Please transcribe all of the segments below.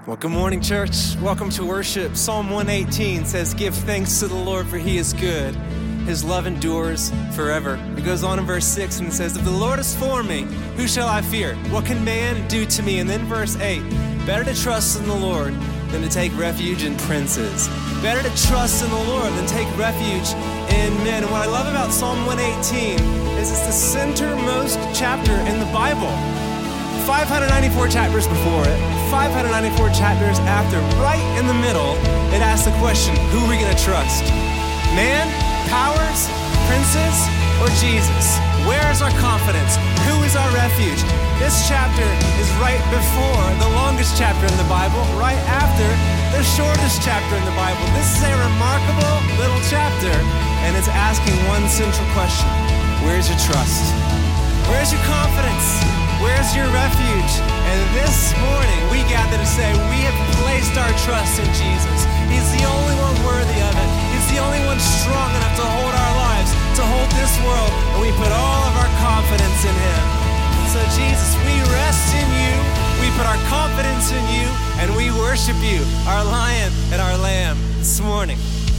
Well, good morning, church. Welcome to worship. Psalm 118 says, "Give thanks to the Lord, for he is good. His love endures forever." It goes on in verse 6 and it says, "If the Lord is for me, who shall I fear? What can man do to me?" And then verse 8, "Better to trust in the Lord than to take refuge in princes." Better to trust in the Lord than take refuge in men. And what I love about Psalm 118 is it's the centermost chapter in the Bible. 594 chapters before it, 594 chapters after. Right in the middle, it asks the question, who are we going to trust? Man, powers, princes, or Jesus? Where is our confidence? Who is our refuge? This chapter is right before the longest chapter in the Bible, right after the shortest chapter in the Bible. This is a remarkable little chapter, and it's asking one central question. Where's your trust? Where's your confidence? Where's your refuge? And this morning, we gather to say we have placed our trust in Jesus. He's the only one worthy of it. He's the only one strong enough to hold our lives, to hold this world, and we put all of our confidence in Him. So Jesus, we rest in you, we put our confidence in you, and we worship you, our Lion and our Lamb, this morning.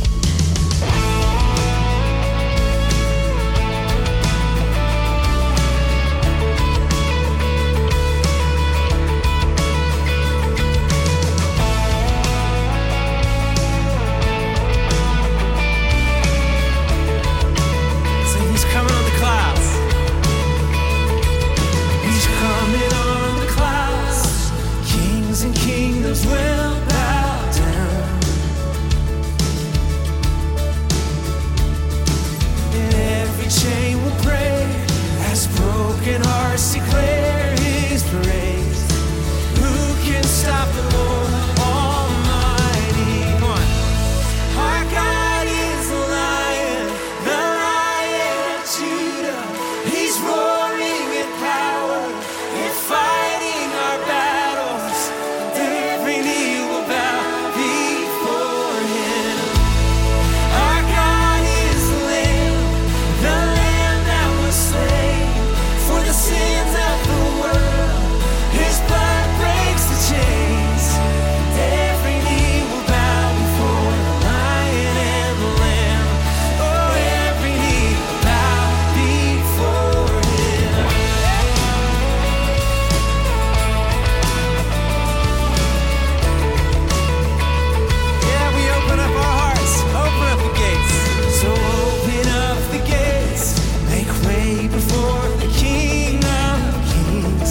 Will bow down, and every chain will break as broken hearts declare His praise. Who can stop the Lord Almighty? Come on. Our God is the Lion of Judah. He's roaring in power and fighting our battles. Every knee will bow before Him. Our God is the Lamb that was slain for the sins of the world. His blood breaks the chains. Every knee will bow before the Lion and the Lamb. Oh, every knee will bow before Him. Yeah, we open up our hearts, open up the gates. So open up the gates, make way before the King of Kings.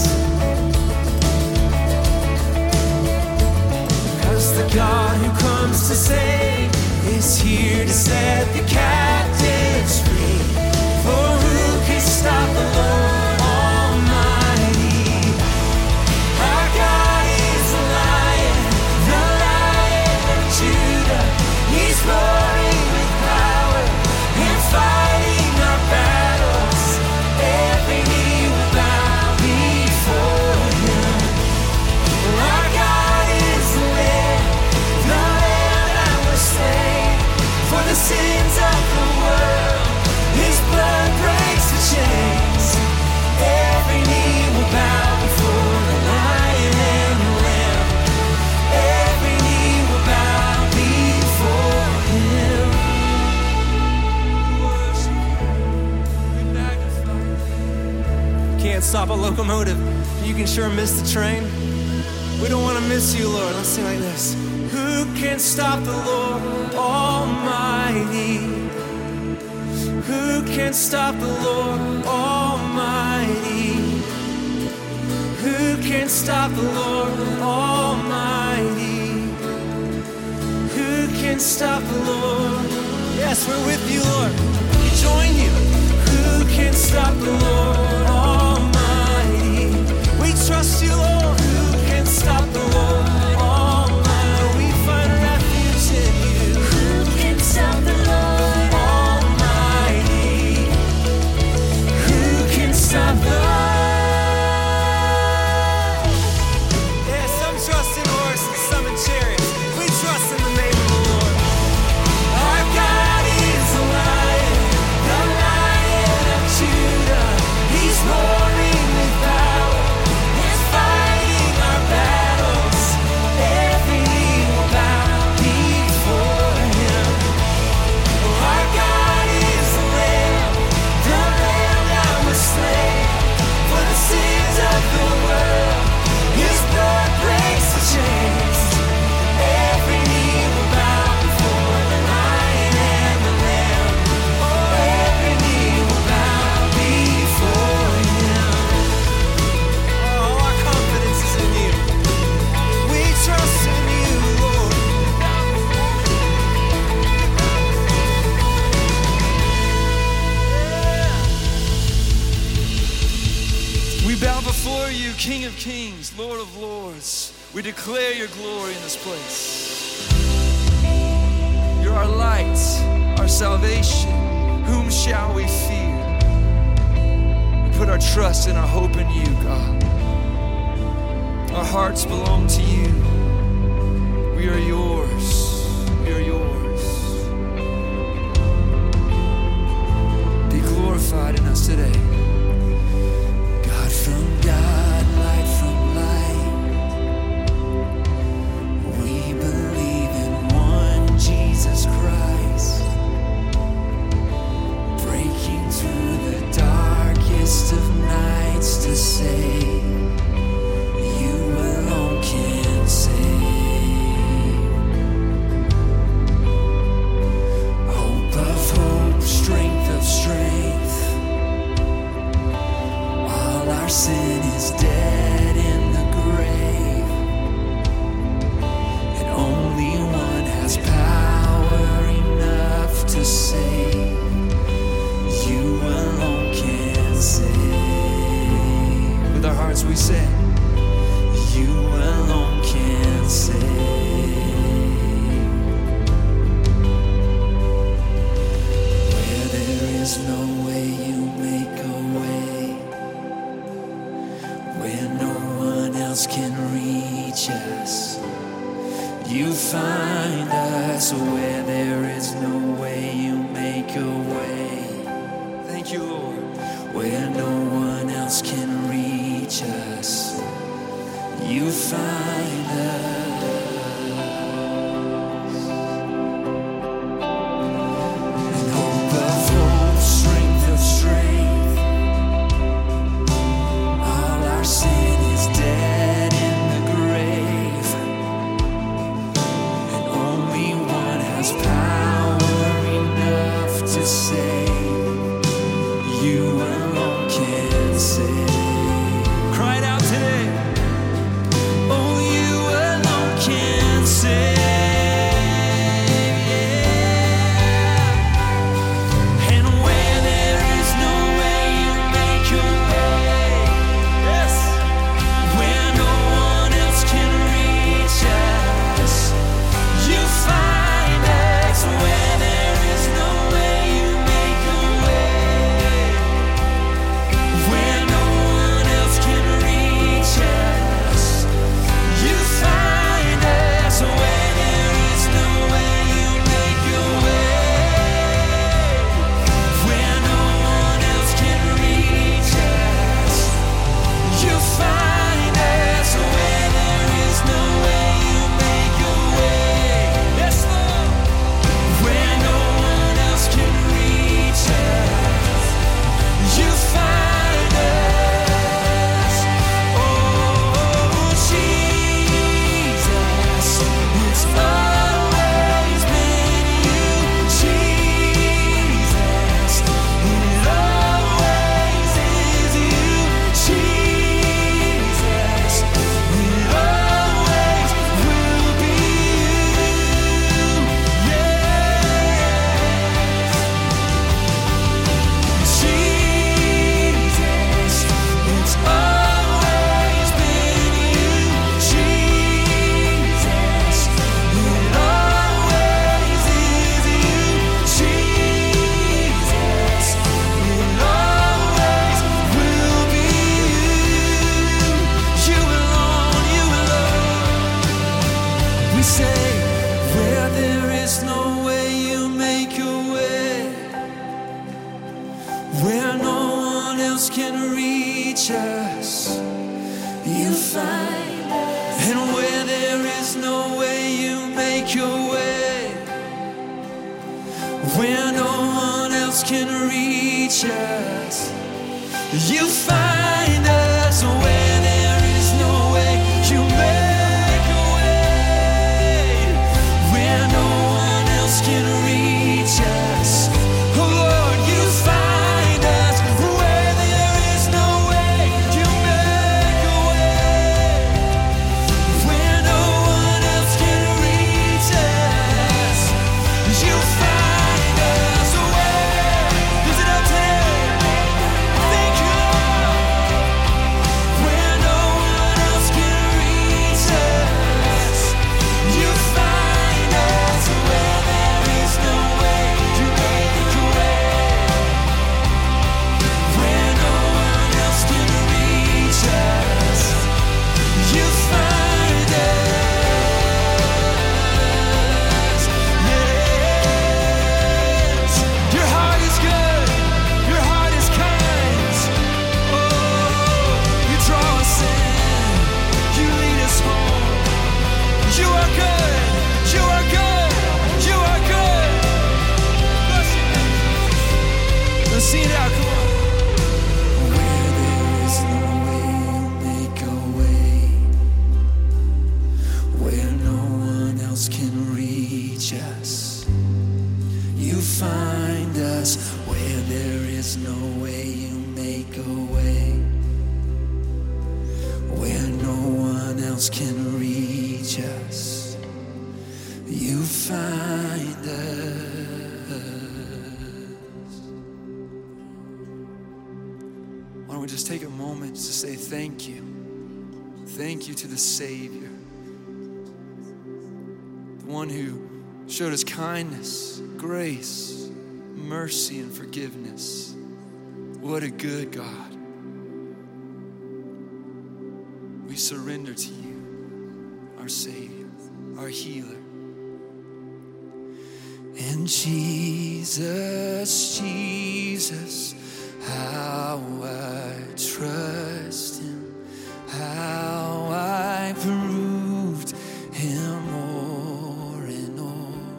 'Cause the God who comes to save is here to set the captives free. For who can stop the Lord Almighty? Our God is the Lion of Judah. He's roaring with power and fighting our battles. Every knee will bow before Him. Our God is the Lamb that was slain for the sins of the world. His blood breaks the chains. Every knee will bow before the Lion and the Lamb. Every knee will bow before Him. We magnify. Can't stop a locomotive. You can sure miss the train. We don't want to miss you, Lord. Let's sing like this. Who can stop the Lord Almighty? Who can stop the Lord Almighty? Who can stop the Lord Almighty? Who can stop the Lord? Yes, we're with you, Lord. We join you. Who can stop the Lord Almighty? We trust you, Lord. Who can stop the Lord Almighty? We find refuge in you. Who can stop the Lord Almighty? Who can stop the Lord? Yeah, some trust in horses, some in chariots. We trust in the name of the Lord. Our God is the Lion of Judah. He kings, Lord of lords. We declare your glory in this place. You're our light, our salvation. Whom shall we fear? We put our trust and our hope in you, God. Our hearts belong to you. We are yours. We are yours. Be glorified in us today. God from God, light from light. We believe in one Jesus Christ, breaking through the darkest of nights to save. You alone can save. Hope of hope, strength of strength. All our sin is dead in the grave, and only one has power enough to save. You alone can save. With our hearts we say, You alone can save. Where there is no way, you make a way. Where no one else can reach us, you find us. Where there is no way, you make a way. thank you, Lord. Where no one else can reach us, you find us. And hope of hope, strength of strength. All our sin is dead in the grave, and only one has power enough to save. You alone can save. Cry it out today. Oh, you alone can save. And where there is no way, you make a way. Yes. Where no one else can reach us, you find us. Where there is no way, you make a way. Where no one else can reach us, you find us. Where there is no way, you make a way. Where no one else can reach us, you find us. Where there is no way, you make a way. Yes, Lord. Where no one else can reach us, you find us. Oh, Jesus, it's always been you. Jesus, it always is you. Jesus, it always will be you. Jesus, it's always been you. Jesus, it always is you. Jesus, it always will be you. You alone, you alone. We say, where there is no way, you make a way. Where no one else can reach us, you find us. And where there is no way, you make a way. Where no one else can reach us, you find us. Where there is no way, you make a way. Where no one else can reach us, oh Lord, you find us. Where there is no way, you make a way. Where no one else can reach us, you find us. Where is it up today? Thank you, Lord. Where you find us. Why don't we just take a moment to say thank you. Thank you to the Savior, the one who showed us kindness, grace, mercy, and forgiveness. What a good God. We surrender to you, our Savior, our healer. And Jesus, Jesus, how I trust him, how I proved him more and more.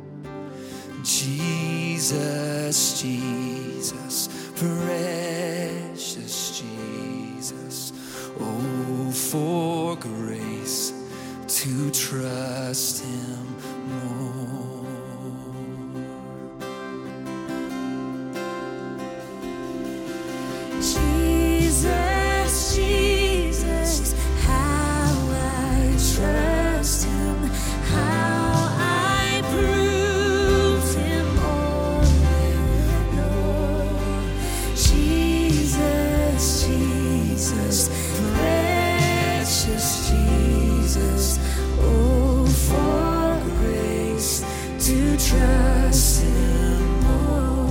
Jesus, Jesus, precious Jesus, oh, for grace to trust him more. Jesus, Jesus, how I trust him, how I proved him more and more. Jesus, Jesus, precious Jesus, oh, for grace to trust him more.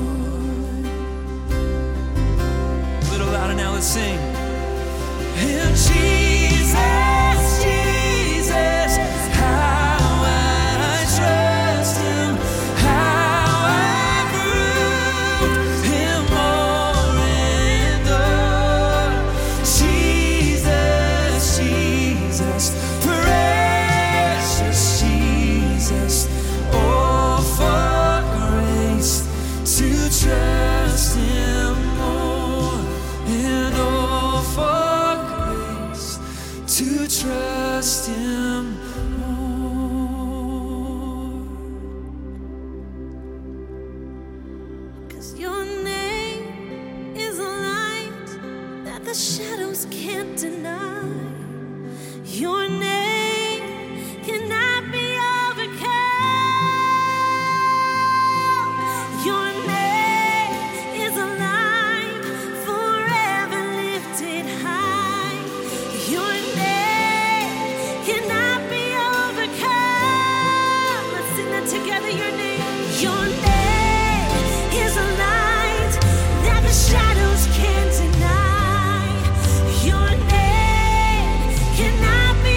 Louder now, let's sing. And Jesus, Jesus, how I trust him, how I proved him more and more. Jesus, Jesus, precious Jesus, oh, for grace to trust him more. And oh, for grace to trust him more. 'Cause your name is a light that the shadows can't deny. Your name cannot be overcome. Your name is a light forever lifted high. Your name cannot be overcome. Let's sing that together. Your name. Your name is a light that the shadows can't deny. Your name cannot be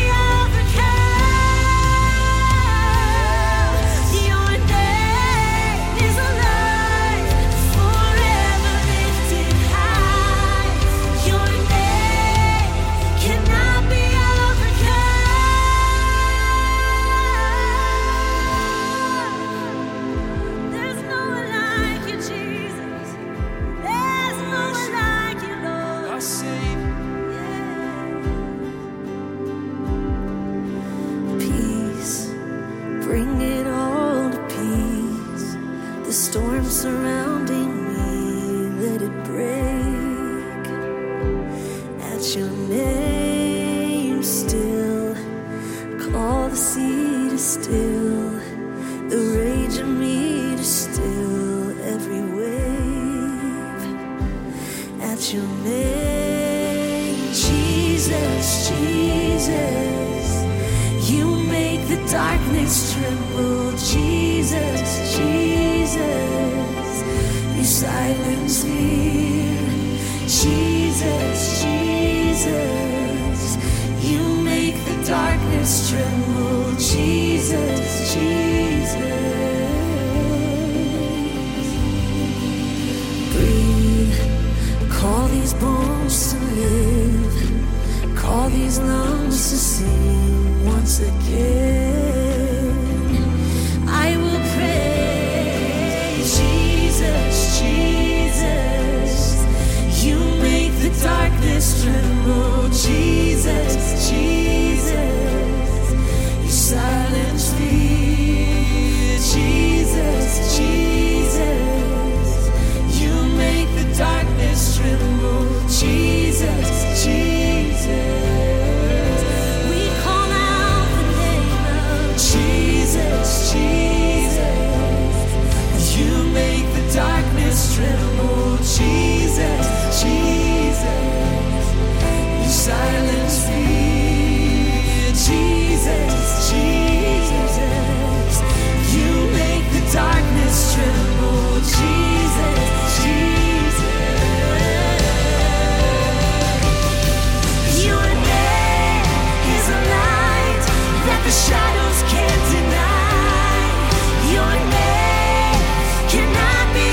overcome. Your name is a light forever lifted high. Your name cannot be overcome. There's no one like you, Jesus. There's no one like you, Lord. Our Savior. Peace, bring it all to peace. The storm surrounding me, let it break. At your name still, call the sea to still, the rage in me to still every wave. At your name, Jesus, Jesus, you make the darkness tremble. Jesus, Jesus, you silence fear. Jesus, Jesus, you make the darkness tremble. Jesus, Jesus, breathe, call these bones to live, call these lungs to sing once again. I will praise Jesus, Jesus, you make the darkness tremble. Jesus, Jesus, you silence fear. Jesus, Jesus, you make the darkness tremble. Jesus, Jesus, we call shadows can't deny. Your name cannot be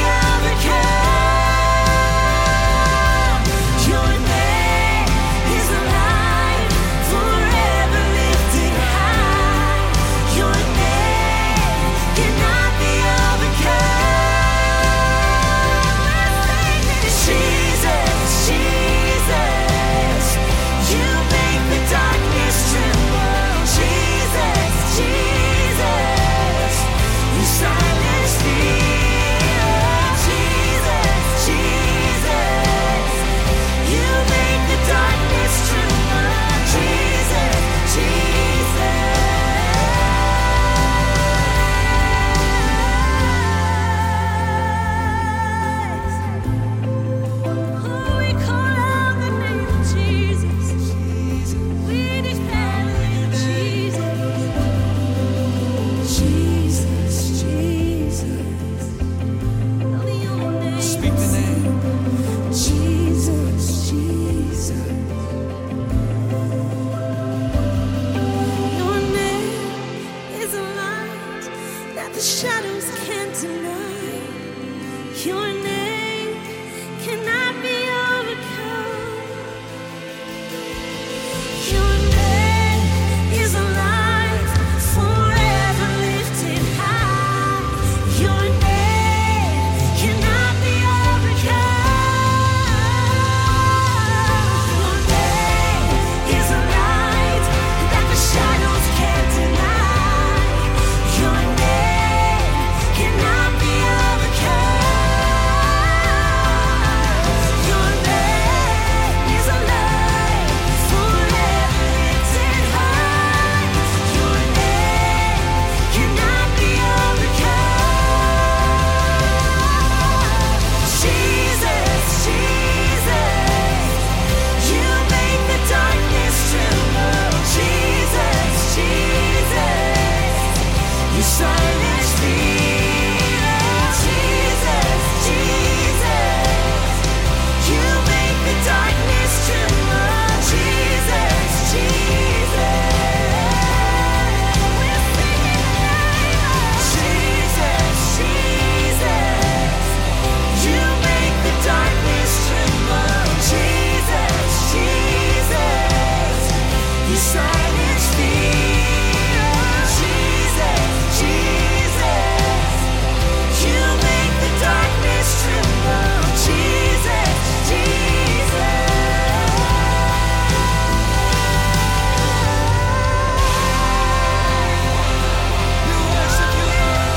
overcome. Your name is alive, forever lifted high. Your name cannot be overcome. Jesus, Jesus, you make the darkness tremble. Jesus, Jesus, you silence fear. Jesus, Jesus, you make the darkness tremble. Jesus, Jesus. Oh, we call out the name of Jesus. We declare the name of Jesus. Jesus, Jesus. Oh, your name. Speak the name. Jesus, Jesus. Your name is a light that the shadows can't deny. Your name cannot be overcome. Your name is alive, forever lifted high. Your name cannot be overcome. Your name is a light that the shadows can't deny. Your name cannot be overcome. Your name is alive, forever lifted high. Your name cannot be overcome. Jesus, Jesus, you make the darkness tremble. Jesus, Jesus, you silence fear. Jesus, Jesus, you make the darkness tremble. Jesus, Jesus, we're singing the name of Jesus, Jesus, you make the darkness tremble. Jesus, Jesus, you silence fear. Jesus, Jesus, you make the darkness tremble. Jesus, We worship you,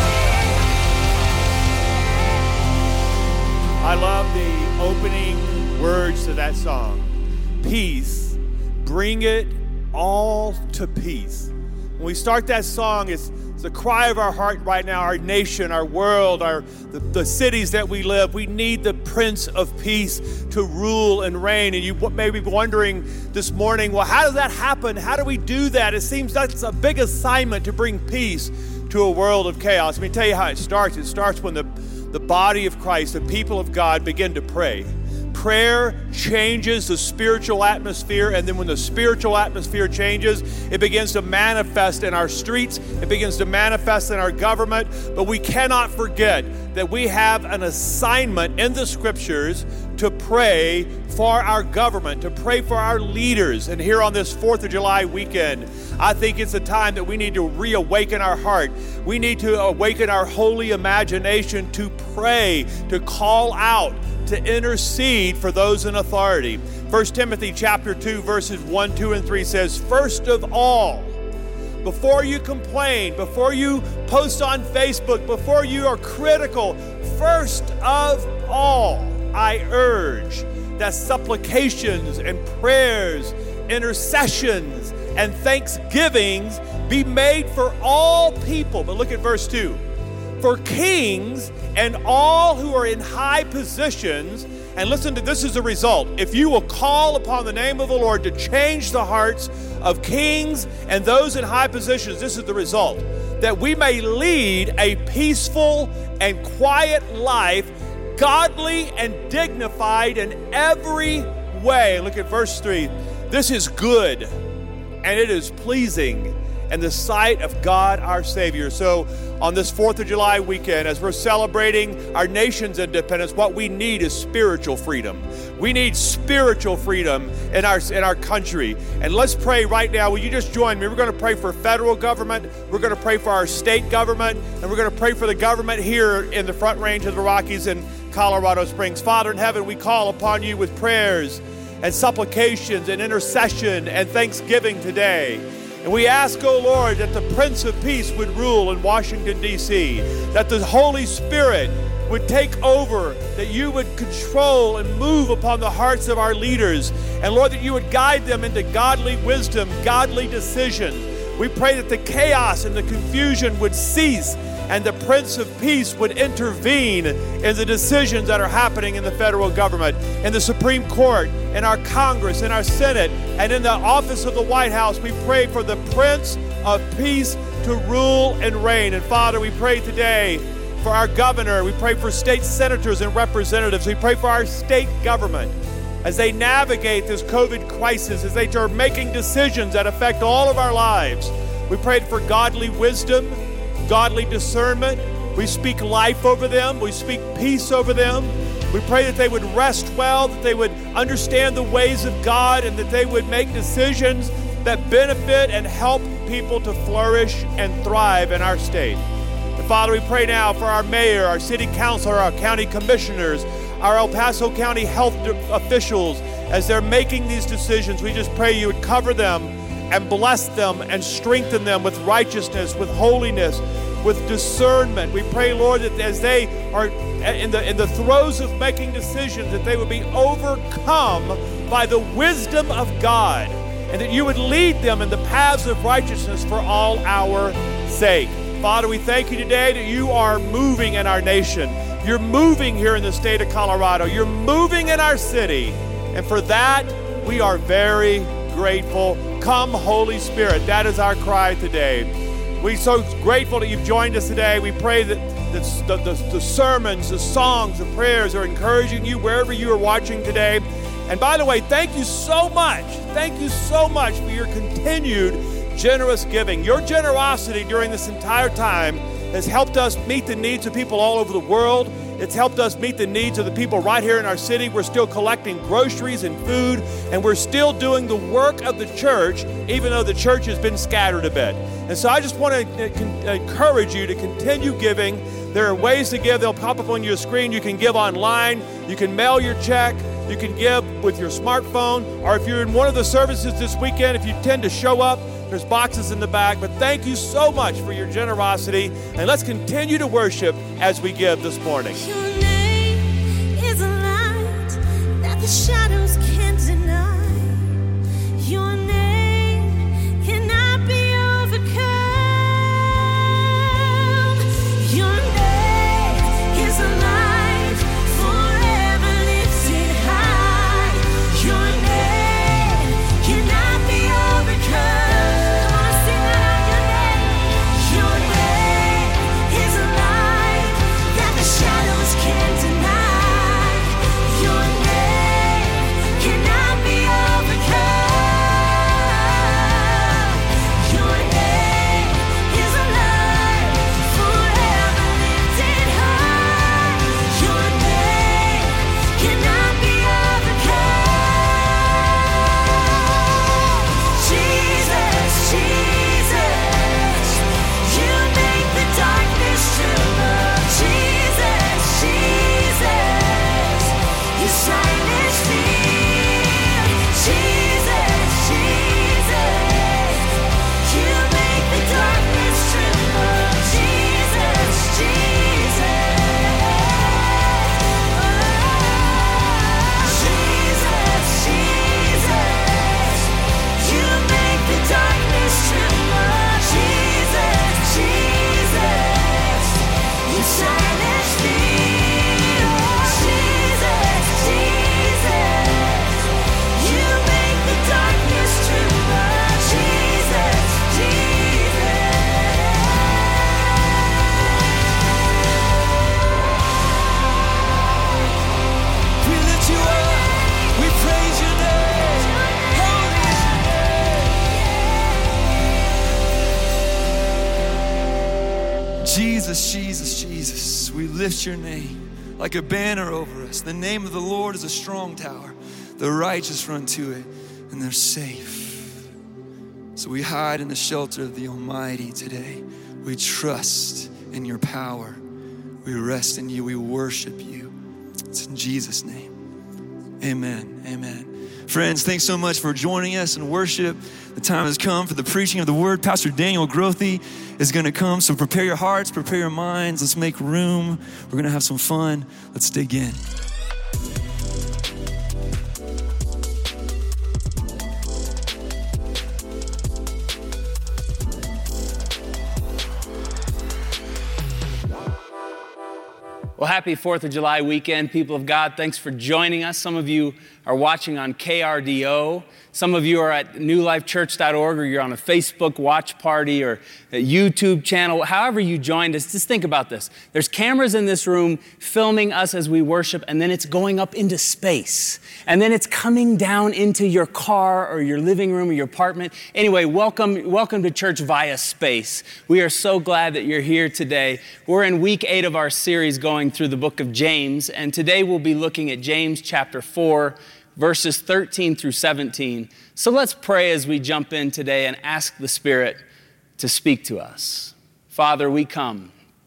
Lord. I love the opening words to that song. Peace, bring it all to peace. When we start that song, it's the cry of our heart right now, our nation, our world, the cities that we live. We need the Prince of Peace to rule and reign. And you may be wondering this morning, well, how does that happen? How do we do that? It seems that's a big assignment to bring peace to a world of chaos. Let me tell you how it starts. It starts when the body of Christ, the people of God, begin to pray. Prayer changes the spiritual atmosphere, and then when the spiritual atmosphere changes, it begins to manifest in our streets, it begins to manifest in our government. But we cannot forget that we have an assignment in the scriptures to pray for our government, to pray for our leaders. And here on this 4th of July weekend, I think it's a time that we need to reawaken our heart. We need to awaken our holy imagination to pray, to call out, to intercede for those in authority. 1 Timothy chapter 2, verses 1, 2, and 3 says, first of all, before you complain, before you post on Facebook, before you are critical, first of all, I urge that supplications and prayers, intercessions, and thanksgivings be made for all people. But look at verse 2. For kings and all who are in high positions, and listen to this is the result. If you will call upon the name of the Lord to change the hearts of kings and those in high positions, this is the result. That we may lead a peaceful and quiet life, godly and dignified in every way. Look at verse 3. This is good, and it is pleasing, in the sight of God our Savior. So on this 4th of July weekend, as we're celebrating our nation's independence, what we need is spiritual freedom. We need spiritual freedom in our country. And let's pray right now. Will you just join me? We're going to pray for federal government. We're going to pray for our state government. And we're going to pray for the government here in the Front Range of the Rockies in Colorado Springs. Father in heaven, we call upon you with prayers and supplications and intercession and thanksgiving today. And we ask, O Lord, that the Prince of Peace would rule in Washington, D.C., that the Holy Spirit would take over, that you would control and move upon the hearts of our leaders, and Lord, that you would guide them into godly wisdom, godly decisions. We pray that the chaos and the confusion would cease, and the Prince of Peace would intervene in the decisions that are happening in the federal government, in the Supreme Court, in our Congress, in our Senate, and in the office of the White House. We pray for the Prince of Peace to rule and reign. And Father, we pray today for our governor. We pray for state senators and representatives. We pray for our state government as they navigate this COVID crisis, as they are making decisions that affect all of our lives. We pray for godly wisdom, godly discernment. We speak life over them. We speak peace over them. We pray that they would rest well, that they would understand the ways of God, and that they would make decisions that benefit and help people to flourish and thrive in our state. And Father, we pray now for our mayor, our city councilor, our county commissioners, our El Paso County health officials, as they're making these decisions. We just pray you would cover them and bless them and strengthen them with righteousness, with holiness, with discernment. We pray, Lord, that as they are in the throes of making decisions, that they would be overcome by the wisdom of God, and that you would lead them in the paths of righteousness for all our sake. Father, we thank you today that you are moving in our nation. You're moving here in the state of Colorado. You're moving in our city. And for that, we are very grateful. Come, Holy Spirit. That is our cry today. We're so grateful that you've joined us today. We pray that the sermons, the songs, the prayers are encouraging you wherever you are watching today. And by the way, thank you so much. Thank you so much for your continued generous giving. Your generosity during this entire time has helped us meet the needs of people all over the world. It's helped us meet the needs of the people right here in our city. We're still collecting groceries and food, and we're still doing the work of the church, even though the church has been scattered a bit. And so I just want to encourage you to continue giving. There are ways to give. They'll pop up on your screen. You can give online. You can mail your check. You can give with your smartphone. Or if you're in one of the services this weekend, if you tend to show up, there's boxes in the back. But thank you so much for your generosity. And let's continue to worship as we give this morning. Your name is a light that the shadows can't deny. Your name cannot be overcome. Your name is a light forever lifted high. Your name cannot be overcome. Shadows Jesus, Jesus, Jesus, we lift your name like a banner over us. The name of the Lord is a strong tower. The righteous run to it and they're safe. So we hide in the shelter of the Almighty today. We trust in your power. We rest in you. We worship you. It's in Jesus' name. Amen. Amen. Friends, thanks so much for joining us in worship. The time has come for the preaching of the word. Pastor Daniel Grothy is going to come. So prepare your hearts, prepare your minds. Let's make room. We're going to have some fun. Let's dig in. Well, happy 4th of July weekend, people of God. Thanks for joining us. Some of you are watching on KRDO. Some of you are at newlifechurch.org, or you're on a Facebook watch party or a YouTube channel. However you joined us, just think about this. There's cameras in this room filming us as we worship, and then it's going up into space. And then it's coming down into your car or your living room or your apartment. Anyway, welcome to church via space. We are so glad that you're here today. We're in week 8 of our series going through the book of James, and today we'll be looking at James chapter 4, verses 13 through 17. So let's pray as we jump in today and ask the Spirit to speak to us. Father, we come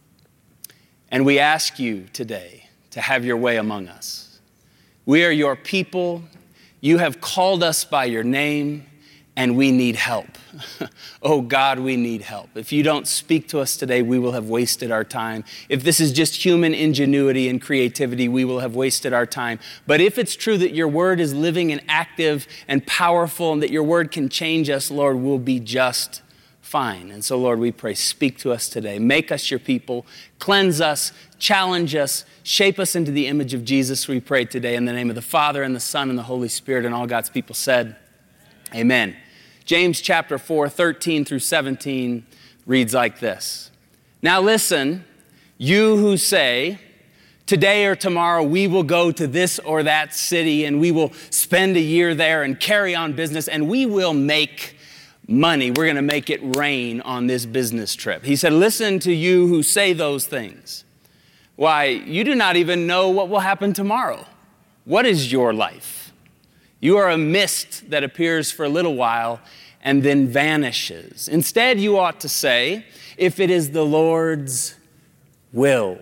and we ask you today to have your way among us. We are your people. You have called us by your name, and we need help. Oh God, we need help. If you don't speak to us today, we will have wasted our time. If this is just human ingenuity and creativity, we will have wasted our time. But if it's true that your word is living and active and powerful and that your word can change us, Lord, we'll be just fine. And so, Lord, we pray, speak to us today. Make us your people. Cleanse us, challenge us, shape us into the image of Jesus, we pray today in the name of the Father and the Son and the Holy Spirit, and all God's people said, amen. James chapter 4, 13 through 17 reads like this. Now listen, you who say, today or tomorrow we will go to this or that city and we will spend a year there and carry on business and we will make money. We're going to make it rain on this business trip. He said, listen to you who say those things. Why, you do not even know what will happen tomorrow. What is your life? You are a mist that appears for a little while and then vanishes. Instead, you ought to say, if it is the Lord's will,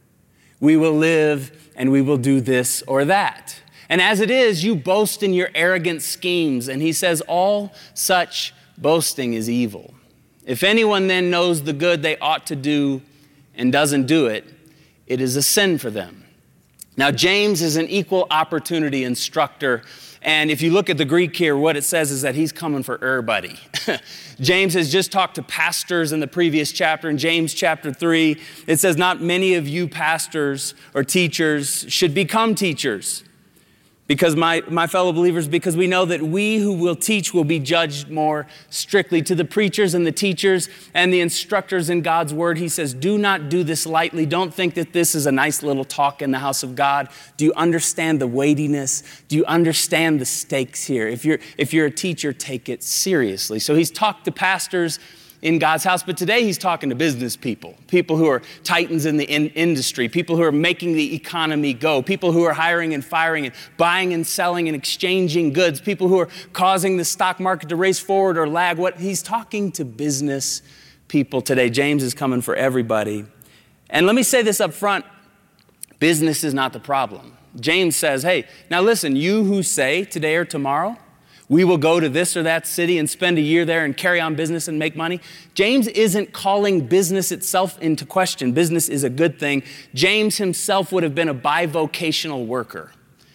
we will live and we will do this or that. And as it is, you boast in your arrogant schemes. And he says, all such boasting is evil. If anyone then knows the good they ought to do and doesn't do it, it is a sin for them. Now, James is an equal opportunity instructor. And if you look at the Greek here, what it says is that he's coming for everybody. James has just talked to pastors in the previous chapter. In James chapter 3, it says, not many of you pastors or teachers should become teachers. Because my fellow believers, because we know that we who will teach will be judged more strictly. To the preachers and the teachers and the instructors in God's word, he says, do not do this lightly. Don't think that this is a nice little talk in the house of God. Do you understand the weightiness? Do you understand the stakes here? If you're a teacher, take it seriously. So he's talked to pastors in God's house, but today he's talking to business people who are titans in the industry, people who are making the economy go, people who are hiring and firing and buying and selling and exchanging goods, people who are causing the stock market to race forward or lag. He's talking to business people today. James is coming for everybody. And let me say this up front, business is not the problem. James says, hey, now listen, you who say today or tomorrow, we will go to this or that city and spend a year there and carry on business and make money. James isn't calling business itself into question. Business is a good thing. James himself would have been a bivocational worker.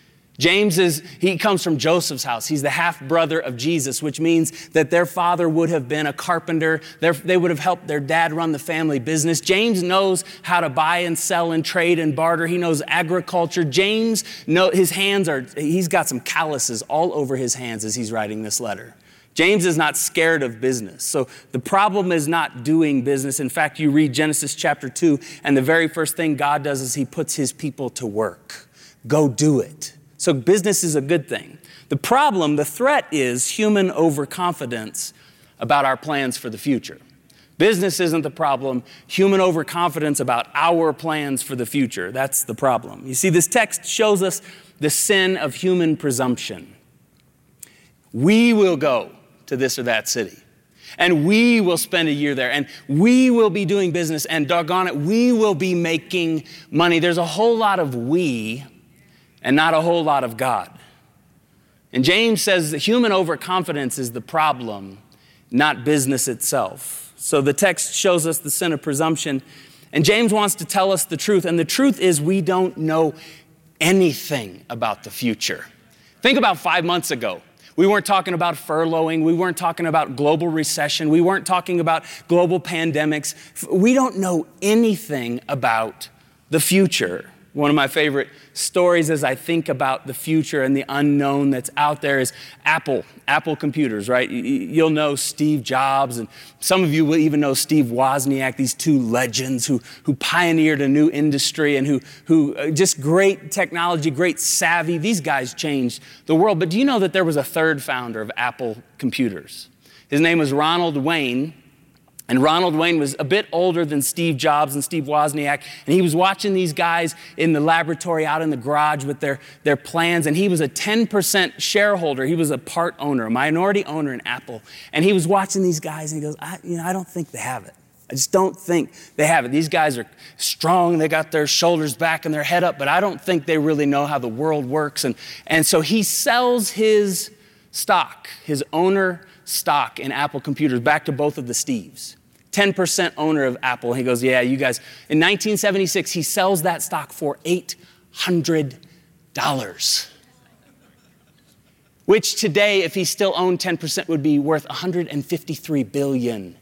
He comes from Joseph's house. He's the half-brother of Jesus, which means that their father would have been a carpenter. They would have helped their dad run the family business. James knows how to buy and sell and trade and barter. He knows agriculture. James, he's got some calluses all over his hands as he's writing this letter. James is not scared of business. So the problem is not doing business. In fact, you read Genesis chapter 2, and the very first thing God does is he puts his people to work. Go do it. So business is a good thing. The problem, the threat is human overconfidence about our plans for the future. Business isn't the problem. Human overconfidence about our plans for the future, that's the problem. You see, this text shows us the sin of human presumption. We will go to this or that city, and we will spend a year there, and we will be doing business, and doggone it, we will be making money. There's a whole lot of we and not a whole lot of God. And James says that human overconfidence is the problem, not business itself. So the text shows us the sin of presumption, and James wants to tell us the truth, and the truth is we don't know anything about the future. Think about 5 months ago. We weren't talking about furloughing. We weren't talking about global recession. We weren't talking about global pandemics. We don't know anything about the future. One of my favorite stories as I think about the future and the unknown that's out there is Apple computers, right? You'll know Steve Jobs, and some of you will even know Steve Wozniak, these two legends who pioneered a new industry and who just great technology, great savvy. These guys changed the world. But do you know that there was a third founder of Apple computers? His name was Ronald Wayne. And Ronald Wayne was a bit older than Steve Jobs and Steve Wozniak, and he was watching these guys in the laboratory out in the garage with their plans, and he was a 10% shareholder. He was a part owner, a minority owner in Apple, and he was watching these guys, and he goes, I don't think they have it. I just don't think they have it. These guys are strong, they got their shoulders back and their head up, but I don't think they really know how the world works. And so he sells his stock, his owner stock in Apple computers back to both of the Steves. 10% owner of Apple. He goes, yeah, you guys. In 1976, he sells that stock for $800. Which today, if he still owned 10%, would be worth $153 billion.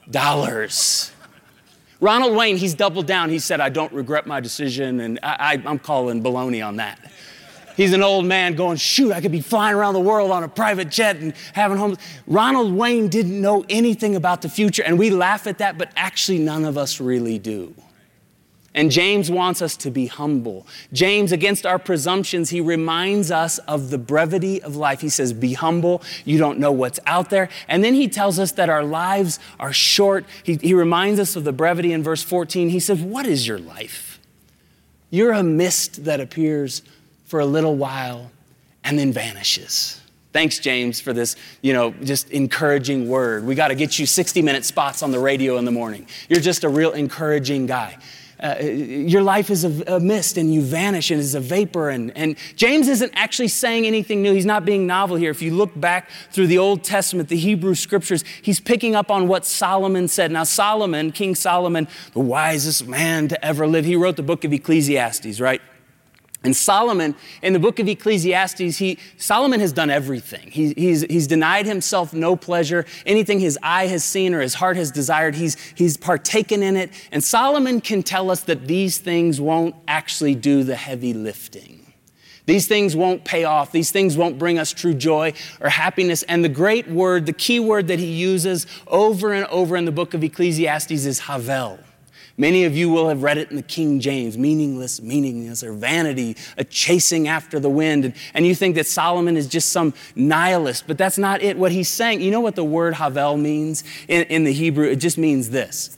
Ronald Wayne, he's doubled down. He said, I don't regret my decision, and I'm calling baloney on that. He's an old man going, shoot, I could be flying around the world on a private jet and having homes. Ronald Wayne didn't know anything about the future, and we laugh at that, but actually none of us really do. And James wants us to be humble. James, against our presumptions, he reminds us of the brevity of life. He says, be humble. You don't know what's out there. And then he tells us that our lives are short. He reminds us of the brevity in verse 14. He says, what is your life? You're a mist that appears for a little while and then vanishes. Thanks, James, for this, just encouraging word. We got to get you 60-minute spots on the radio in the morning. You're just a real encouraging guy. Your life is a mist and you vanish and is a vapor. And James isn't actually saying anything new. He's not being novel here. If you look back through the Old Testament, the Hebrew scriptures, he's picking up on what Solomon said. Now Solomon, King Solomon, the wisest man to ever live, he wrote the book of Ecclesiastes, right? And Solomon, in the book of Ecclesiastes, Solomon has done everything. He's denied himself no pleasure. Anything his eye has seen or his heart has desired, he's partaken in it. And Solomon can tell us that these things won't actually do the heavy lifting. These things won't pay off. These things won't bring us true joy or happiness. And the great word, the key word that he uses over and over in the book of Ecclesiastes is havel. Many of you will have read it in the King James, meaningless, or vanity, a chasing after the wind. And you think that Solomon is just some nihilist, but that's not it. What he's saying, you know what the word havel means in the Hebrew? It just means this.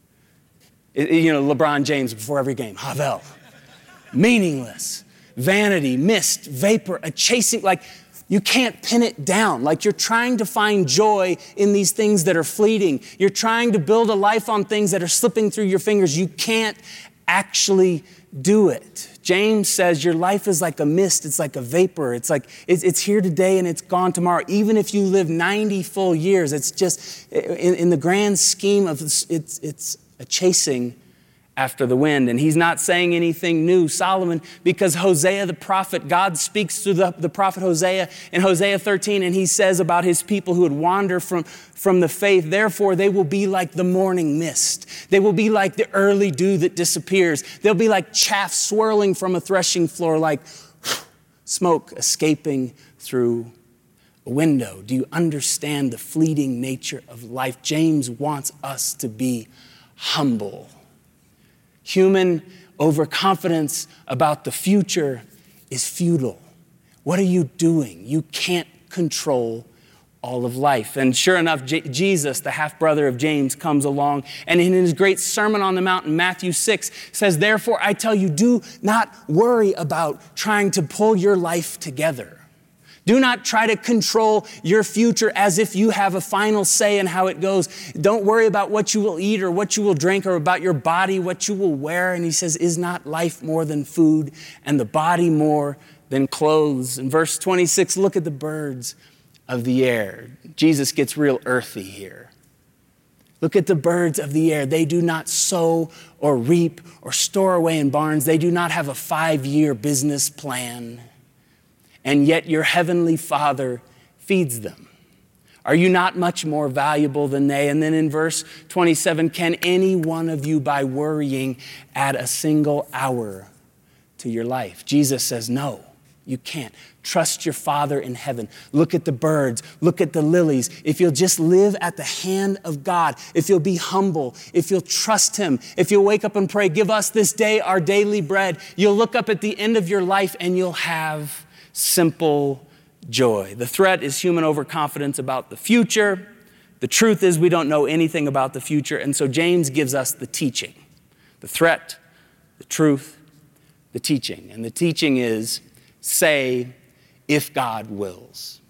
LeBron James before every game, havel. Meaningless, vanity, mist, vapor, a chasing, like you can't pin it down. Like you're trying to find joy in these things that are fleeting. You're trying to build a life on things that are slipping through your fingers. You can't actually do it. James says your life is like a mist. It's like a vapor. It's like it's here today and it's gone tomorrow. Even if you live 90 full years, it's just in the grand scheme of it's a chasing after the wind. And he's not saying anything new, Solomon, because Hosea the prophet, God speaks through the prophet Hosea in Hosea 13, and he says about his people who would wander from the faith, therefore they will be like the morning mist. They will be like the early dew that disappears. They'll be like chaff swirling from a threshing floor, like smoke escaping through a window. Do you understand the fleeting nature of life? James wants us to be humble. Human overconfidence about the future is futile. What are you doing? You can't control all of life. And sure enough, Jesus, the half-brother of James, comes along, and in his great Sermon on the Mount in Matthew 6 says, therefore I tell you, do not worry about trying to pull your life together. Do not try to control your future as if you have a final say in how it goes. Don't worry about what you will eat or what you will drink or about your body, what you will wear. And he says, is not life more than food and the body more than clothes? In verse 26, look at the birds of the air. Jesus gets real earthy here. Look at the birds of the air. They do not sow or reap or store away in barns. They do not have a 5-year business plan. And yet your heavenly Father feeds them. Are you not much more valuable than they? And then in verse 27, can any one of you by worrying add a single hour to your life? Jesus says, no, you can't. Trust your Father in heaven. Look at the birds. Look at the lilies. If you'll just live at the hand of God, if you'll be humble, if you'll trust him, if you'll wake up and pray, give us this day our daily bread, you'll look up at the end of your life and you'll have simple joy. The threat is human overconfidence about the future. The truth is we don't know anything about the future. And so James gives us the teaching. The threat, the truth, the teaching. And the teaching is, say, if God wills.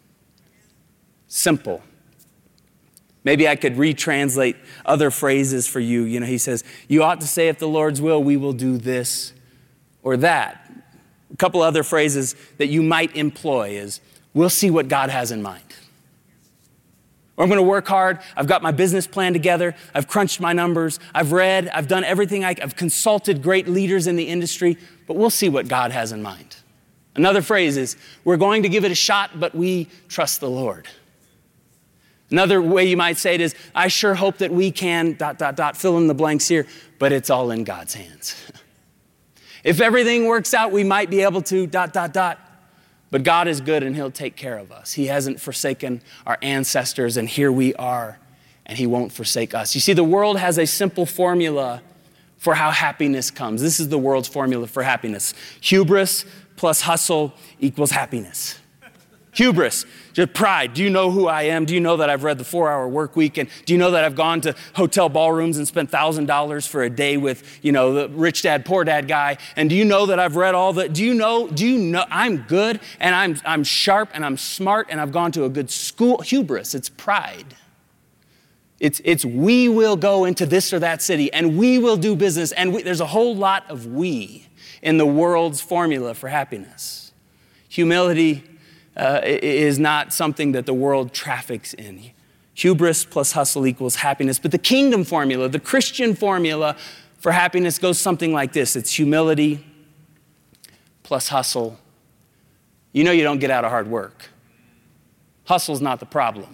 Simple. Maybe I could retranslate other phrases for you. You know, he says, you ought to say, if the Lord's will, we will do this or that. A couple other phrases that you might employ is, we'll see what God has in mind. Or I'm going to work hard. I've got my business plan together. I've crunched my numbers. I've read. I've done everything. I've consulted great leaders in the industry, but we'll see what God has in mind. Another phrase is, we're going to give it a shot, but we trust the Lord. Another way you might say it is, I sure hope that we can, ... fill in the blanks here, but it's all in God's hands. If everything works out, we might be able to ... But God is good and he'll take care of us. He hasn't forsaken our ancestors, and here we are, and he won't forsake us. You see, the world has a simple formula for how happiness comes. This is the world's formula for happiness. Hubris plus hustle equals happiness. Hubris, just pride. Do you know who I am? Do you know that I've read the 4-Hour Work Week? And do you know that I've gone to hotel ballrooms and spent $1,000 for a day with, the rich dad, poor dad guy? And do you know that I've read all the, do you know I'm good and I'm sharp and I'm smart and I've gone to a good school? Hubris, it's pride. It's we will go into this or that city and we will do business. And there's a whole lot of we in the world's formula for happiness. Humility is not something that the world traffics in. Hubris plus hustle equals happiness. But the kingdom formula, the Christian formula for happiness goes something like this. It's humility plus hustle. You know you don't get out of hard work. Hustle's not the problem.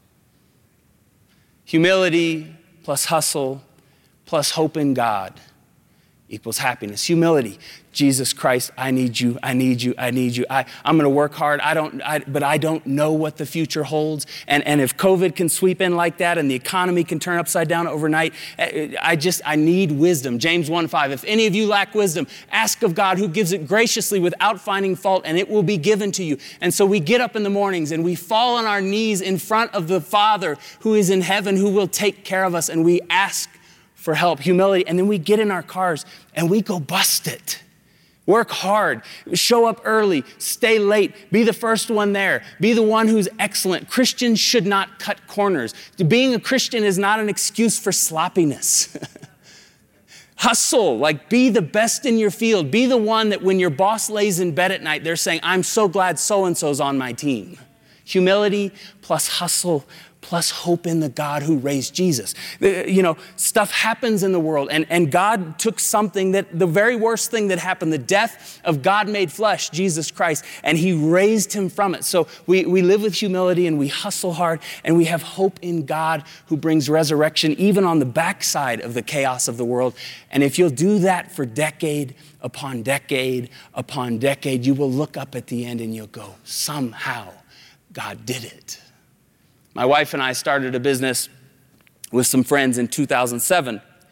Humility plus hustle plus hope in God equals happiness. Humility. Jesus Christ, I need you, I need you, I need you. I'm going to work hard, but I don't know what the future holds. And if COVID can sweep in like that and the economy can turn upside down overnight, I need wisdom. James 1:5, if any of you lack wisdom, ask of God who gives it graciously without finding fault, and it will be given to you. And so we get up in the mornings and we fall on our knees in front of the Father who is in heaven, who will take care of us, and we ask for help, humility, and then we get in our cars and we go bust it. Work hard, show up early, stay late, be the first one there, be the one who's excellent. Christians should not cut corners. Being a Christian is not an excuse for sloppiness. Hustle, be the best in your field. Be the one that when your boss lays in bed at night, they're saying, I'm so glad so-and-so's on my team. Humility plus hustle plus hope in the God who raised Jesus. Stuff happens in the world, and God took something that the very worst thing that happened, the death of God made flesh, Jesus Christ, and he raised him from it. So we live with humility and we hustle hard and we have hope in God who brings resurrection even on the backside of the chaos of the world. And if you'll do that for decade upon decade upon decade, you will look up at the end and you'll go, somehow God did it. My wife and I started a business with some friends in 2007.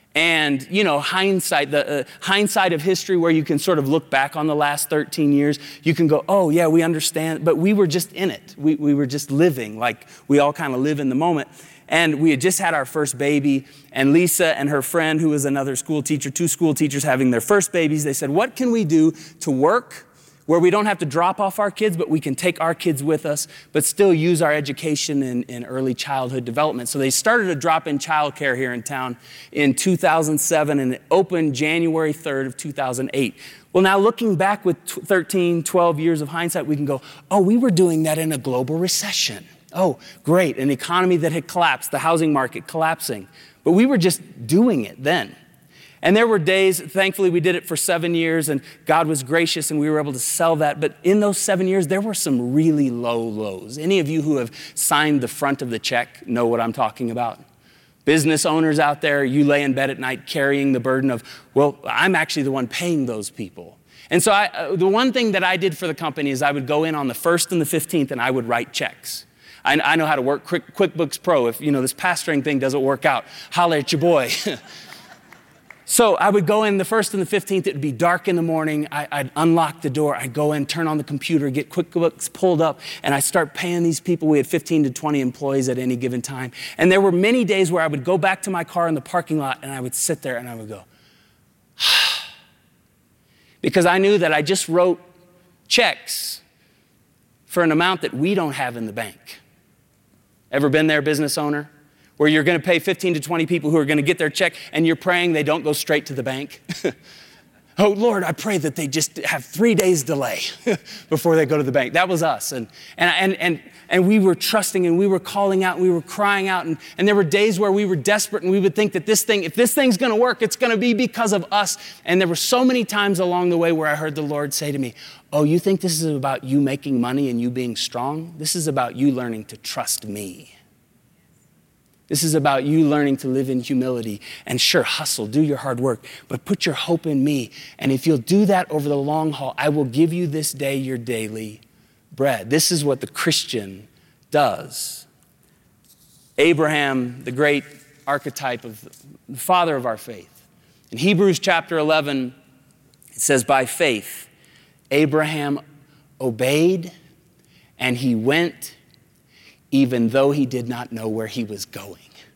And, hindsight, the hindsight of history where you can sort of look back on the last 13 years, you can go, oh yeah, we understand, but we were just in it. We were just living, like we all kind of live in the moment. And we had just had our first baby, and Lisa and her friend, who was another school teacher, 2 school teachers having their first babies, they said, what can we do to work where we don't have to drop off our kids, but we can take our kids with us, but still use our education in early childhood development? So they started a drop-in childcare here in town in 2007, and it opened January 3rd of 2008. Well, now looking back with 13, 12 years of hindsight, we can go, oh, we were doing that in a global recession. Oh, great, an economy that had collapsed, the housing market collapsing. But we were just doing it then. And there were days, thankfully we did it for 7 years, and God was gracious and we were able to sell that. But in those 7 years, there were some really low lows. Any of you who have signed the front of the check know what I'm talking about. Business owners out there, you lay in bed at night carrying the burden of, well, I'm actually the one paying those people. And so the one thing that I did for the company is I would go in on the 1st and the 15th and I would write checks. I know how to work QuickBooks Pro. If, this pastoring thing doesn't work out, holler at your boy. So I would go in the 1st and the 15th. It would be dark in the morning. I'd unlock the door. I'd go in, turn on the computer, get QuickBooks pulled up, and I'd start paying these people. We had 15 to 20 employees at any given time. And there were many days where I would go back to my car in the parking lot, and I would sit there and I would go, because I knew that I just wrote checks for an amount that we don't have in the bank. Ever been there, business owner? Where you're going to pay 15 to 20 people who are going to get their check and you're praying they don't go straight to the bank? Oh, Lord, I pray that they just have 3 days delay before they go to the bank. That was us. And we were trusting and we were calling out and we were crying out. And there were days where we were desperate and we would think that if this thing's going to work, it's going to be because of us. And there were so many times along the way where I heard the Lord say to me, oh, you think this is about you making money and you being strong? This is about you learning to trust me. This is about you learning to live in humility and sure, hustle, do your hard work, but put your hope in me. And if you'll do that over the long haul, I will give you this day your daily bread. This is what the Christian does. Abraham, the great archetype of the father of our faith. In Hebrews chapter 11, it says, by faith, Abraham obeyed and he went even though he did not know where he was going.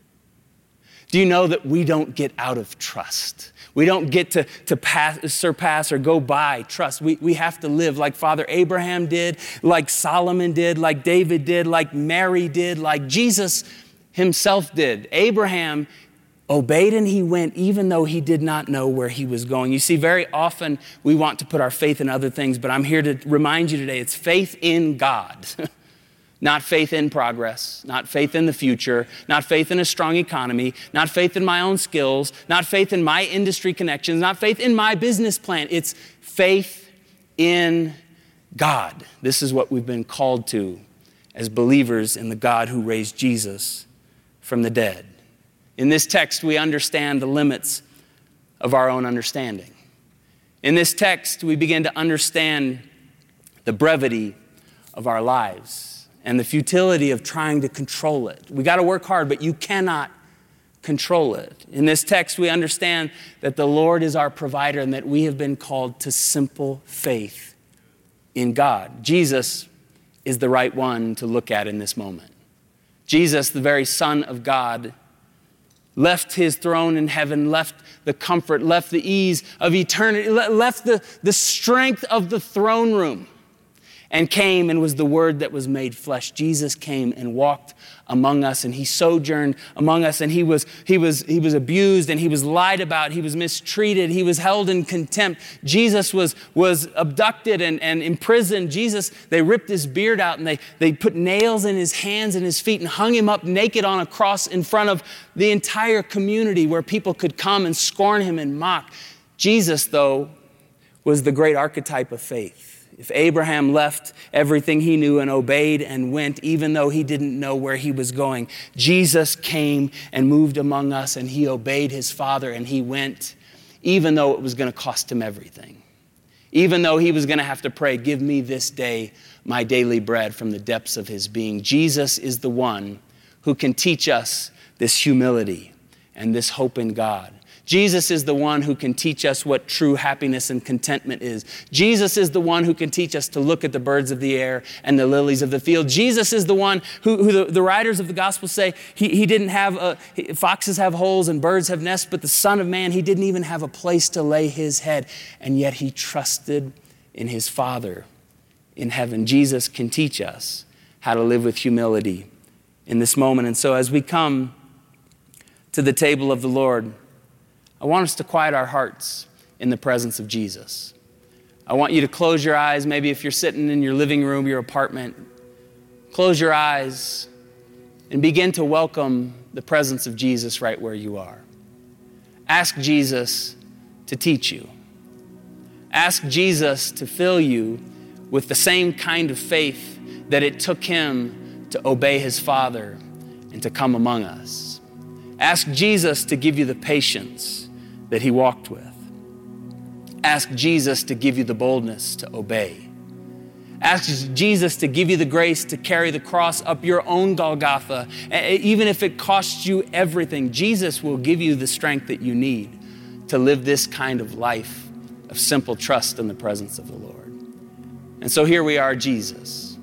Do you know that we don't get out of trust? We don't get to surpass or go by trust. We have to live like Father Abraham did, like Solomon did, like David did, like Mary did, like Jesus himself did. Abraham obeyed and he went even though he did not know where he was going. You see, very often we want to put our faith in other things, but I'm here to remind you today, it's faith in God. Not faith in progress, not faith in the future, not faith in a strong economy, not faith in my own skills, not faith in my industry connections, not faith in my business plan. It's faith in God. This is what we've been called to as believers in the God who raised Jesus from the dead. In this text, we understand the limits of our own understanding. In this text, we begin to understand the brevity of our lives and the futility of trying to control it. We got to work hard, but you cannot control it. In this text, we understand that the Lord is our provider and that we have been called to simple faith in God. Jesus is the right one to look at in this moment. Jesus, the very Son of God, left his throne in heaven, left the comfort, left the ease of eternity, left the strength of the throne room, and came and was the Word that was made flesh. Jesus came and walked among us, and he sojourned among us, and he was abused, and he was lied about, he was mistreated, he was held in contempt. Jesus was abducted and imprisoned. Jesus, they ripped his beard out, and they put nails in his hands and his feet and hung him up naked on a cross in front of the entire community where people could come and scorn him and mock. Jesus, though, was the great archetype of faith. If Abraham left everything he knew and obeyed and went, even though he didn't know where he was going, Jesus came and moved among us, and he obeyed his Father, and he went, even though it was going to cost him everything. Even though he was going to have to pray, give me this day my daily bread, from the depths of his being. Jesus is the one who can teach us this humility and this hope in God. Jesus is the one who can teach us what true happiness and contentment is. Jesus is the one who can teach us to look at the birds of the air and the lilies of the field. Jesus is the one who the writers of the gospel say he didn't have, foxes have holes and birds have nests, but the Son of Man, he didn't even have a place to lay his head. And yet he trusted in his Father in heaven. Jesus can teach us how to live with humility in this moment. And so as we come to the table of the Lord, I want us to quiet our hearts in the presence of Jesus. I want you to close your eyes. Maybe if you're sitting in your living room, your apartment, close your eyes and begin to welcome the presence of Jesus right where you are. Ask Jesus to teach you. Ask Jesus to fill you with the same kind of faith that it took him to obey his Father and to come among us. Ask Jesus to give you the patience that he walked with. Ask Jesus to give you the boldness to obey. Ask Jesus to give you the grace to carry the cross up your own Golgotha. Even if it costs you everything, Jesus will give you the strength that you need to live this kind of life of simple trust in the presence of the Lord. And so here we are, Jesus.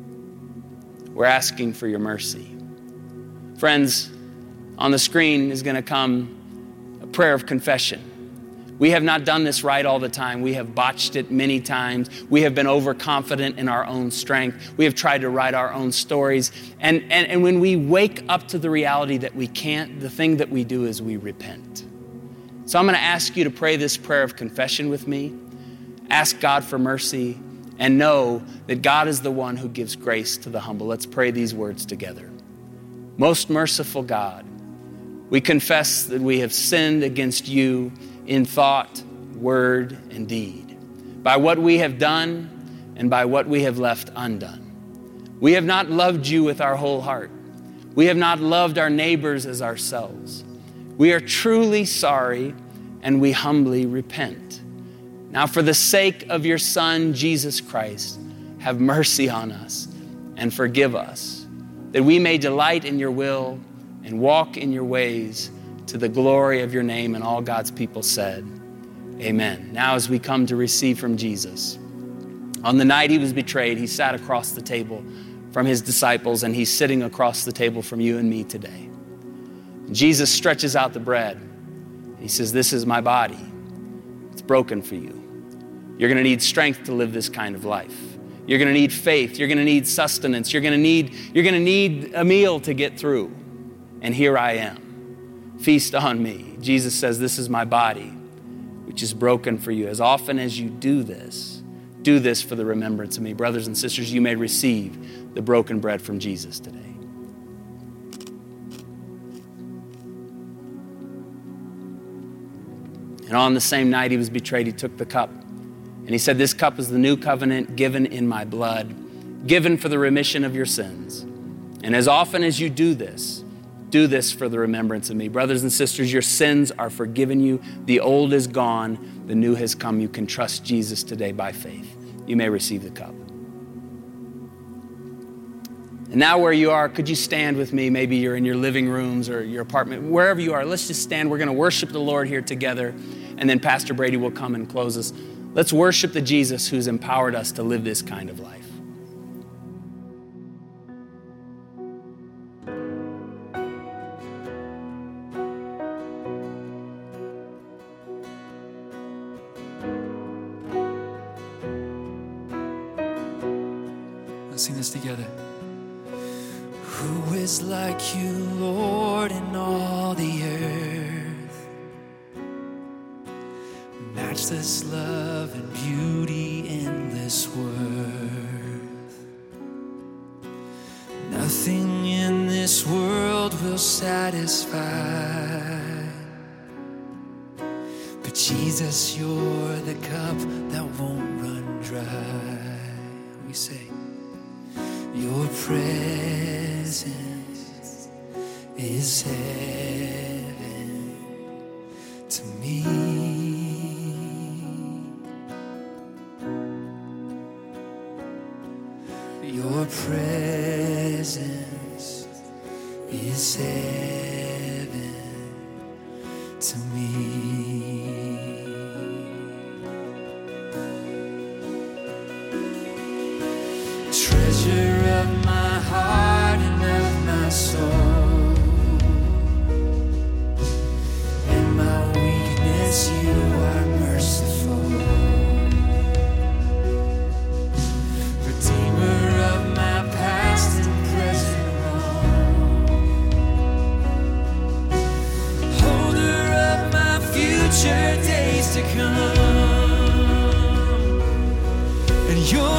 We're asking for your mercy. Friends, on the screen is going to come a prayer of confession. We have not done this right all the time. We have botched it many times. We have been overconfident in our own strength. We have tried to write our own stories. And when we wake up to the reality that we can't, the thing that we do is we repent. So I'm going to ask you to pray this prayer of confession with me. Ask God for mercy and know that God is the one who gives grace to the humble. Let's pray these words together. Most merciful God, we confess that we have sinned against you in thought, word, and deed, by what we have done and by what we have left undone. We have not loved you with our whole heart. We have not loved our neighbors as ourselves. We are truly sorry and we humbly repent. Now, for the sake of your Son, Jesus Christ, have mercy on us and forgive us, that we may delight in your will and walk in your ways to the glory of your name. And all God's people said, amen. Now as we come to receive from Jesus, on the night he was betrayed, he sat across the table from his disciples, and he's sitting across the table from you and me today. Jesus stretches out the bread. He says, this is my body. It's broken for you. You're going to need strength to live this kind of life. You're going to need faith. You're going to need sustenance. You're going to need a meal to get through. And here I am. Feast on me. Jesus says, this is my body, which is broken for you. As often as you do this for the remembrance of me. Brothers and sisters, you may receive the broken bread from Jesus today. And on the same night he was betrayed, he took the cup. And he said, this cup is the new covenant given in my blood, given for the remission of your sins. And as often as you do this for the remembrance of me. Brothers and sisters, your sins are forgiven you. The old is gone. The new has come. You can trust Jesus today by faith. You may receive the cup. And now where you are, could you stand with me? Maybe you're in your living rooms or your apartment, wherever you are. Let's just stand. We're going to worship the Lord here together. And then Pastor Brady will come and close us. Let's worship the Jesus who's empowered us to live this kind of life. Let's sing this together. Who is like you, Lord, in all the earth? Matchless love and beauty, endless worth. Nothing in this world will satisfy, but Jesus, you're the cup that won't run dry. We say, your presence is heaven to me. Your presence is heaven to me. Treasure of my heart and of my soul. In my weakness you are merciful. Redeemer of my past and present wrong. Holder of my future days to come. And your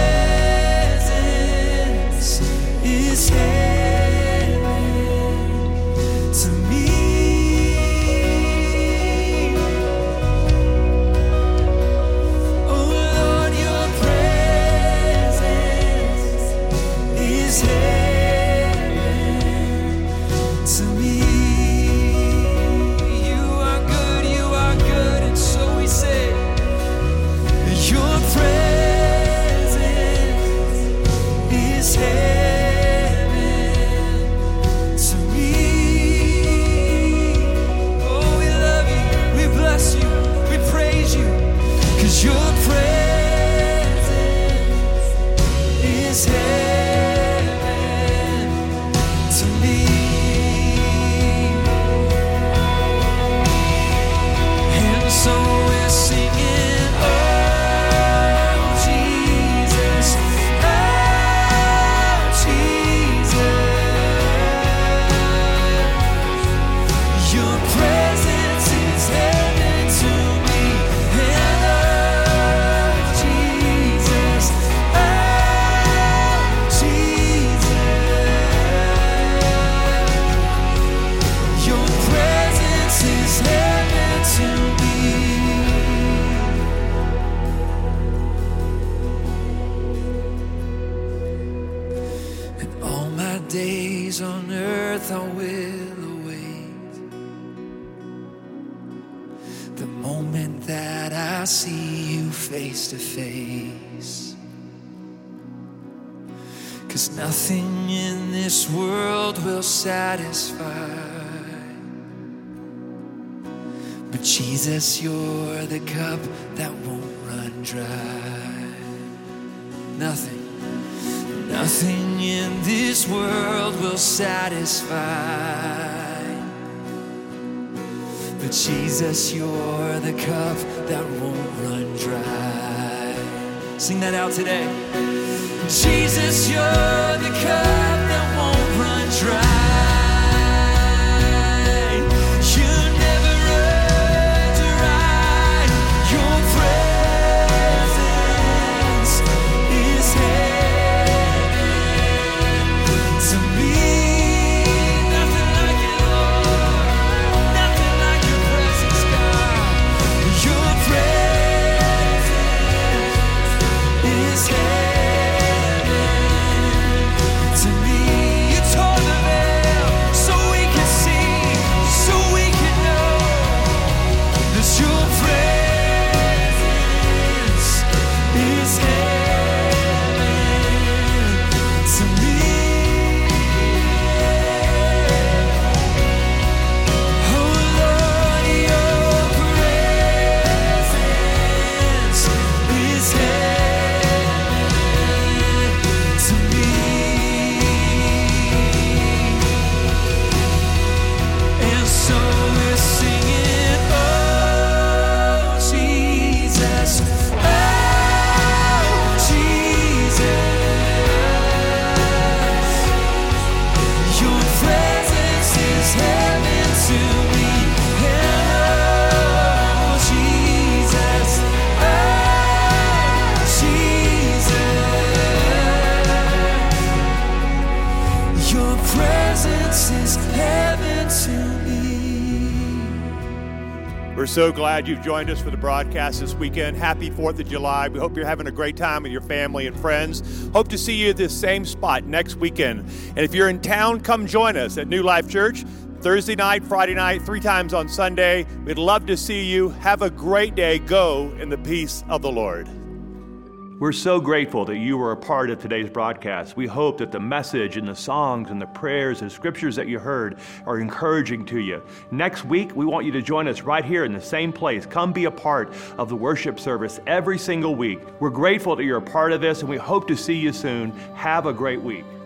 presence is heaven to me. Oh Lord, your presence is heaven to me. You are good, and so we say, your presence is heaven to me. Oh, we love you, we bless you, we praise you, 'cause your presence is heaven to me. And so we're singing, oh Jesus, oh Jesus. Your presence is heaven to me. And oh Jesus, oh Jesus. Your presence is heaven to me. And all my days on earth I will await the moment that I see you face to face. 'Cause nothing in this world will satisfy. But Jesus, you're the cup that won't run dry. Nothing in this world will satisfy. But Jesus, you're the cup that won't run dry. Sing that out today. Jesus, you're the cup that won't run dry. You never run dry. Your presence is heaven to me. Nothing like it, Lord. Nothing like your presence, God. Your presence is heaven to me. You tore the veil so we can see, so we can know that your presence is heaven to me. Oh Lord, your presence is heaven to me. And so we're singing, oh Jesus, oh Jesus. Your presence is heaven to me. And oh Jesus, oh Jesus. Your presence is heaven to me. We're so glad you've joined us for the broadcast this weekend. Happy 4th of July. We hope you're having a great time with your family and friends. Hope to see you at this same spot next weekend. And if you're in town, come join us at New Life Church. Thursday night, Friday night, 3 times on Sunday. We'd love to see you. Have a great day. Go in the peace of the Lord. We're so grateful that you were a part of today's broadcast. We hope that the message and the songs and the prayers and scriptures that you heard are encouraging to you. Next week, we want you to join us right here in the same place. Come be a part of the worship service every single week. We're grateful that you're a part of this, and we hope to see you soon. Have a great week.